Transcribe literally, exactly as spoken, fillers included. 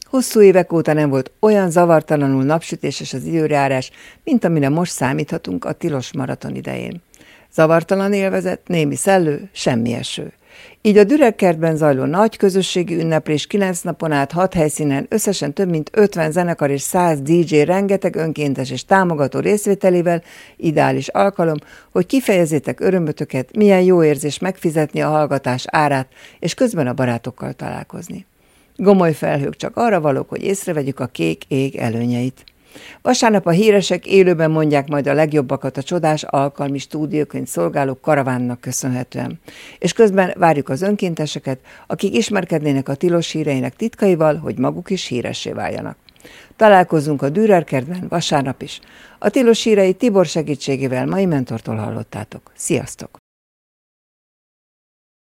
Hosszú évek óta nem volt olyan zavartalanul napsütéses az időjárás, mint amire most számíthatunk a tilos maraton idején. Zavartalan élvezet, némi szellő, semmi eső. Így a Dürer-kertben zajló nagy közösségi ünneplés kilenc napon át hat helyszínen összesen több mint ötven zenekar és száz dé dzsé rengeteg önkéntes és támogató részvételével ideális alkalom, hogy kifejezzétek örömötöket, milyen jó érzés megfizetni a hallgatás árát, és közben a barátokkal találkozni. Gomoly felhők csak arra valók, hogy észrevegyük a kék ég előnyeit. Vasárnap a híresek élőben mondják majd a legjobbakat a csodás alkalmi stúdióként szolgáló karavánnak köszönhetően. És közben várjuk az önkénteseket, akik ismerkednének a tilos híreinek titkaival, hogy maguk is híressé váljanak. Találkozunk a Dürer-kertben vasárnap is. A tilos hírei Tibor segítségével mai mentortól hallottátok. Sziasztok!